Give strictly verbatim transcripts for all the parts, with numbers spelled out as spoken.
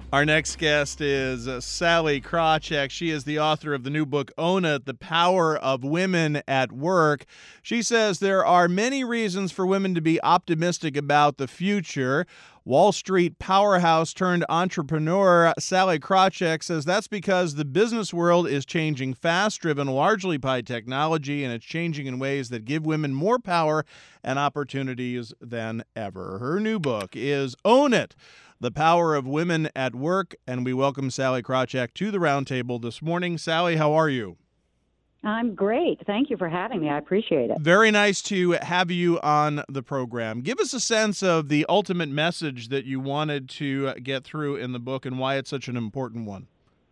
Our next guest is uh, Sallie Krawcheck. She is the author of the new book, Own It, The Power of Women at Work. She says there are many reasons for women to be optimistic about the future. Wall Street powerhouse turned entrepreneur Sallie Krawcheck says that's because the business world is changing fast, driven largely by technology, and it's changing in ways that give women more power and opportunities than ever. Her new book is Own It, The Power of Women at Work, and we welcome Sallie Krawcheck to the roundtable this morning. Sallie, how are you? I'm great. Thank you for having me. I appreciate it. Very nice to have you on the program. Give us a sense of the ultimate message that you wanted to get through in the book and why it's such an important one.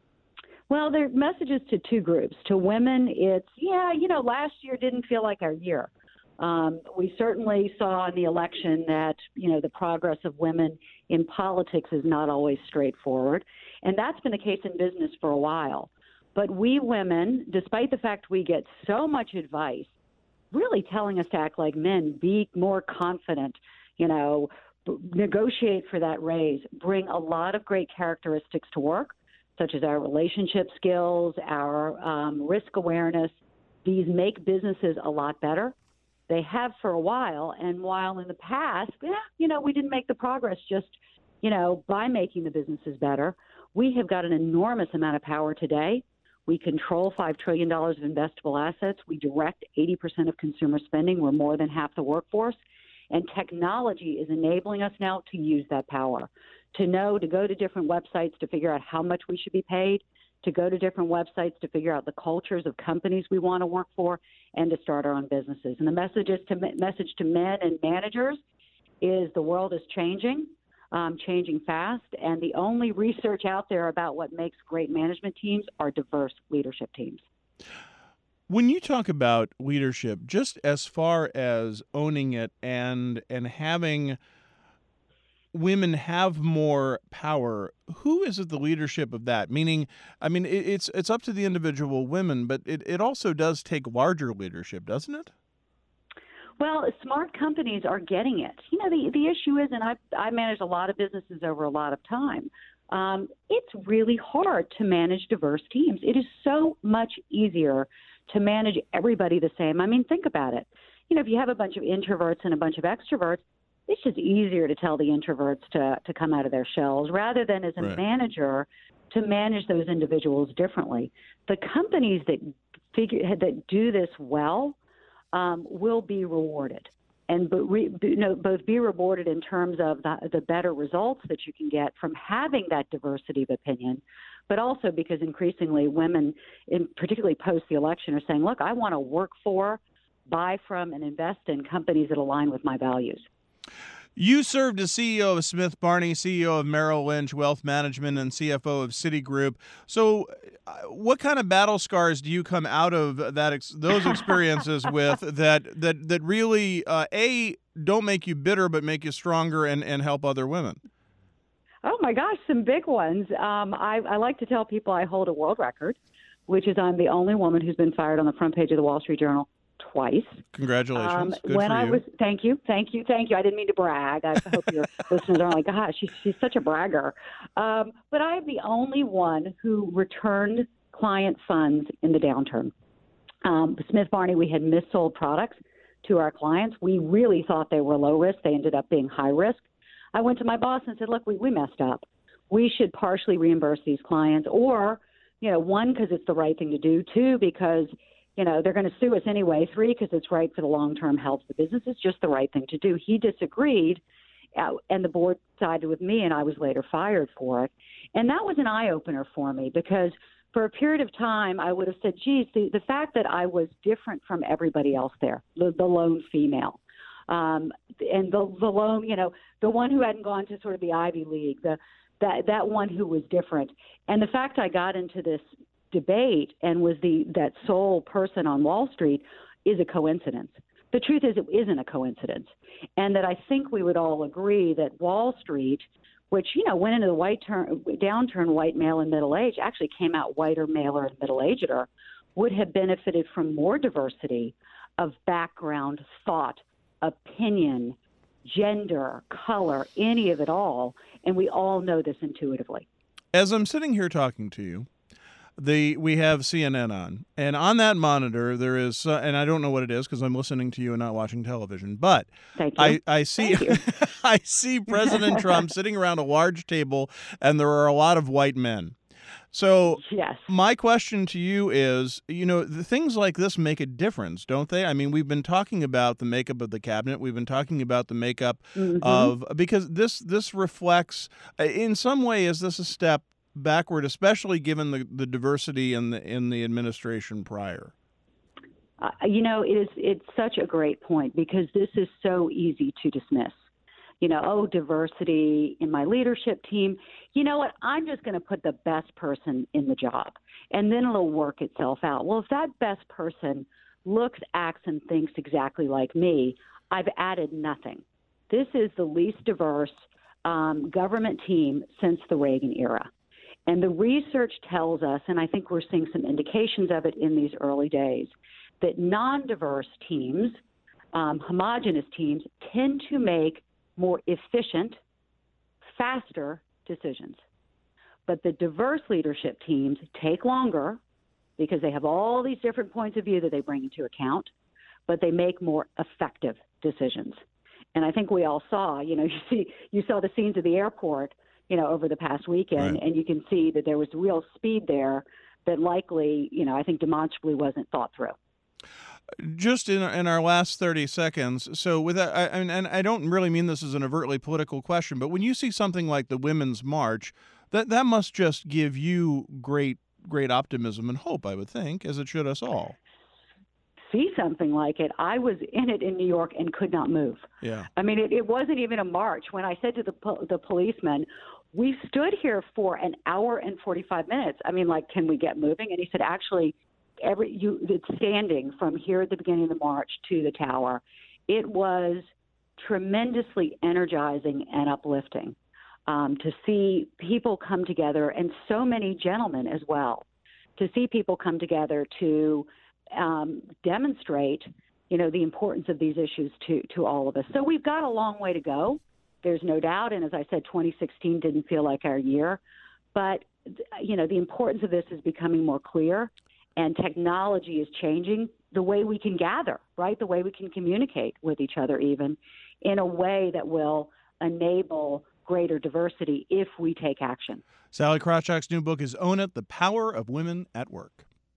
Well, there are messages to two groups. To women, it's, yeah, you know, last year didn't feel like our year. Um, we certainly saw in the election that, you know, the progress of women in politics is not always straightforward. And that's been the case in business for a while. But we women, despite the fact we get so much advice, really telling us to act like men, be more confident, you know, b- negotiate for that raise, bring a lot of great characteristics to work, such as our relationship skills, our um, risk awareness. These make businesses a lot better. They have for a while, and while in the past, yeah, you know, we didn't make the progress just, you know, by making the businesses better. We have got an enormous amount of power today. We control five trillion dollars of investable assets. We direct eighty percent of consumer spending. We're more than half the workforce. And technology is enabling us now to use that power, to know, to go to different websites to figure out how much we should be paid, to go to different websites to figure out the cultures of companies we want to work for, and to start our own businesses. And the message, is to, message to men and managers is the world is changing. Um, changing fast, and the only research out there about what makes great management teams are diverse leadership teams. When you talk about leadership, just as far as owning it and and having women have more power, who is at the leadership of that? Meaning, I mean, it, it's it's up to the individual women, but it, it also does take larger leadership, doesn't it? Well, smart companies are getting it. You know, the, the issue is, and I I managed a lot of businesses over a lot of time, um, it's really hard to manage diverse teams. It is so much easier to manage everybody the same. I mean, think about it. You know, if you have a bunch of introverts and a bunch of extroverts, it's just easier to tell the introverts to, to come out of their shells rather than as a Right. manager to manage those individuals differently. The companies that figure that do this well Um, will be rewarded, and but re, you know, both be rewarded in terms of the, the better results that you can get from having that diversity of opinion, but also because increasingly women, in particularly post the election, are saying, "Look, I want to work for, buy from, and invest in companies that align with my values." You served as C E O of Smith Barney, C E O of Merrill Lynch Wealth Management, and C F O of Citigroup. So, uh, what kind of battle scars do you come out of that ex- those experiences with that that that really uh, a don't make you bitter but make you stronger and, and help other women? Oh my gosh, some big ones. Um, I, I like to tell people I hold a world record, which is I'm the only woman who's been fired on the front page of the Wall Street Journal twice. Congratulations! Um, Good when for I you. was, thank you, thank you, thank you. I didn't mean to brag. I hope your listeners aren't like, gosh, she's, she's such a bragger. Um, but I am the only one who returned client funds in the downturn. Um, Smith Barney, we had missold products to our clients. We really thought they were low risk. They ended up being high risk. I went to my boss and said, look, we, we messed up. We should partially reimburse these clients, or, you know, one, because it's the right thing to do, two, because you know, they're going to sue us anyway. Three, because it's right for the long-term health of the business. It's just the right thing to do. He disagreed, uh, and the board sided with me, and I was later fired for it. And that was an eye-opener for me because for a period of time, I would have said, geez, the, the fact that I was different from everybody else there, the, the lone female, um, and the, the lone, you know, the one who hadn't gone to sort of the Ivy League, the that that one who was different. And the fact I got into this debate and was the that sole person on Wall Street is a coincidence. The truth is it isn't a coincidence. And that I think we would all agree that Wall Street, which, you know, went into the white turn, downturn white male and middle age, actually came out whiter, maler, and middle-ageder, would have benefited from more diversity of background, thought, opinion, gender, color, any of it all. And we all know this intuitively. As I'm sitting here talking to you, the we have C N N on, and on that monitor there is, uh, and I don't know what it is because I'm listening to you and not watching television, but Thank you. I, I see Thank you. I see President Trump sitting around a large table, and there are a lot of white men. So Yes. my question to you is, you know, the things like this make a difference, don't they? I mean, we've been talking about the makeup of the cabinet. We've been talking about the makeup Mm-hmm. of, because this this reflects, in some way, is this a step backward, especially given the, the diversity in the in the administration prior? Uh, you know, it is it's such a great point because this is so easy to dismiss. You know, oh, diversity in my leadership team. You know what? I'm just going to put the best person in the job, and then it'll work itself out. Well, if that best person looks, acts, and thinks exactly like me, I've added nothing. This is the least diverse um, government team since the Reagan era. And the research tells us, and I think we're seeing some indications of it in these early days, that non-diverse teams, um, homogenous teams, tend to make more efficient, faster decisions. But the diverse leadership teams take longer because they have all these different points of view that they bring into account, but they make more effective decisions. And I think we all saw, you know, you see, you saw the scenes of the airport, you know, over the past weekend, Right. and you can see that there was real speed there that likely, you know, I think demonstrably wasn't thought through. Just in in our last thirty seconds, so with that, I, and, and I don't really mean this as an overtly political question, but when you see something like the Women's March, that that must just give you great great optimism and hope, I would think, as it should us all. See something like it. I was in it in New York and could not move. Yeah. I mean, it, it wasn't even a march. When I said to the po- the policeman, we stood here for an hour and forty-five minutes. I mean, like, can we get moving? And he said, actually, every you it's standing from here at the beginning of the march to the tower. It was tremendously energizing and uplifting um, to see people come together, and so many gentlemen as well, to see people come together to um, demonstrate, you know, the importance of these issues to, to all of us. So we've got a long way to go. There's no doubt. And as I said, twenty sixteen didn't feel like our year. But, you know, the importance of this is becoming more clear, and technology is changing the way we can gather, right? The way we can communicate with each other, even in a way that will enable greater diversity if we take action. Sallie Krawcheck's new book is Own It, The Power of Women at Work.